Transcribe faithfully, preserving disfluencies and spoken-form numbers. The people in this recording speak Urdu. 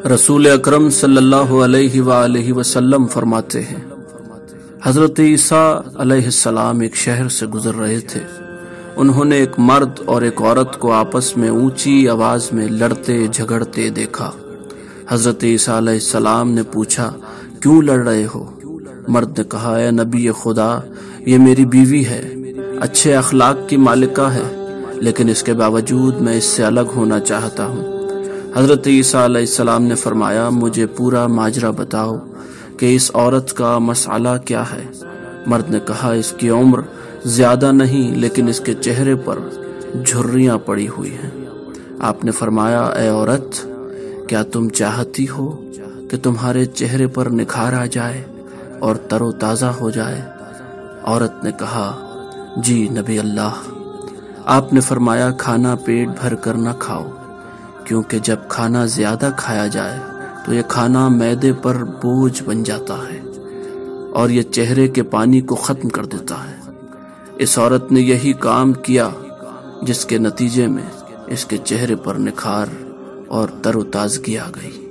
رسول اکرم صلی اللہ علیہ وآلہ وسلم فرماتے ہیں، حضرت عیسیٰ علیہ السلام ایک شہر سے گزر رہے تھے۔ انہوں نے ایک مرد اور ایک عورت کو آپس میں اونچی آواز میں لڑتے جھگڑتے دیکھا۔ حضرت عیسیٰ علیہ السلام نے پوچھا، کیوں لڑ رہے ہو؟ مرد نے کہا، اے نبی خدا، یہ میری بیوی ہے، اچھے اخلاق کی مالکہ ہے، لیکن اس کے باوجود میں اس سے الگ ہونا چاہتا ہوں۔ حضرت عیسیٰ علیہ السلام نے فرمایا، مجھے پورا ماجرا بتاؤ کہ اس عورت کا مسئلہ کیا ہے؟ مرد نے کہا، اس کی عمر زیادہ نہیں، لیکن اس کے چہرے پر جھریاں پڑی ہوئی ہیں۔ آپ نے فرمایا، اے عورت، کیا تم چاہتی ہو کہ تمہارے چہرے پر نکھار آ جائے اور تر و تازہ ہو جائے؟ عورت نے کہا، جی نبی اللہ۔ آپ نے فرمایا، کھانا پیٹ بھر کر نہ کھاؤ، کیونکہ جب کھانا زیادہ کھایا جائے تو یہ کھانا معدے پر بوجھ بن جاتا ہے اور یہ چہرے کے پانی کو ختم کر دیتا ہے۔ اس عورت نے یہی کام کیا جس کے نتیجے میں اس کے چہرے پر نکھار اور تر و تازگی آ گئی۔